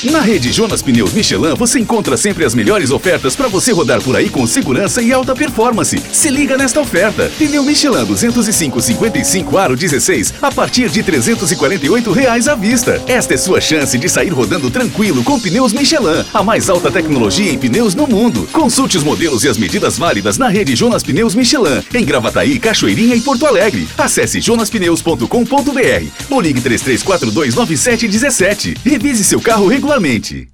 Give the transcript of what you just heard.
Na rede Jonas Pneus Michelin, você encontra sempre as melhores ofertas para você rodar por aí com segurança e alta performance. Se liga nesta oferta. Pneu Michelin 205/55 aro 16 a partir de R$ 348 à vista. Esta é sua chance de sair rodando tranquilo com pneus Michelin, a mais alta tecnologia em pneus no mundo. Consulte os modelos e as medidas válidas na rede Jonas Pneus Michelin, em Gravataí, Cachoeirinha e Porto Alegre. Acesse jonaspneus.com.br ou ligue 33429717. Revise seu carro regularmente.